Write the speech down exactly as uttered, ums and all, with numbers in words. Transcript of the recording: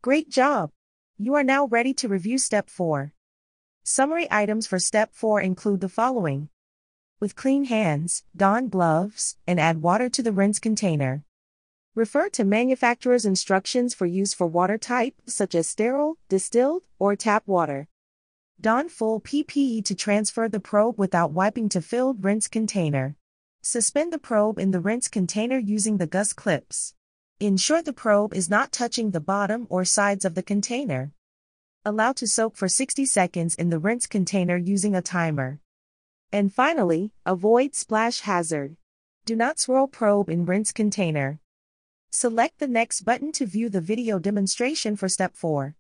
Great job! You are now ready to review Step four. Summary items for Step four include the following. With clean hands, don gloves, and add water to the rinse container. Refer to manufacturer's instructions for use for water type, such as sterile, distilled, or tap water. Don full P P E to transfer the probe without wiping to filled rinse container. Suspend the probe in the rinse container using the gusset clips. Ensure the probe is not touching the bottom or sides of the container. Allow to soak for sixty seconds in the rinse container using a timer. And finally, avoid splash hazard. Do not swirl probe in rinse container. Select the next button to view the video demonstration for Step four.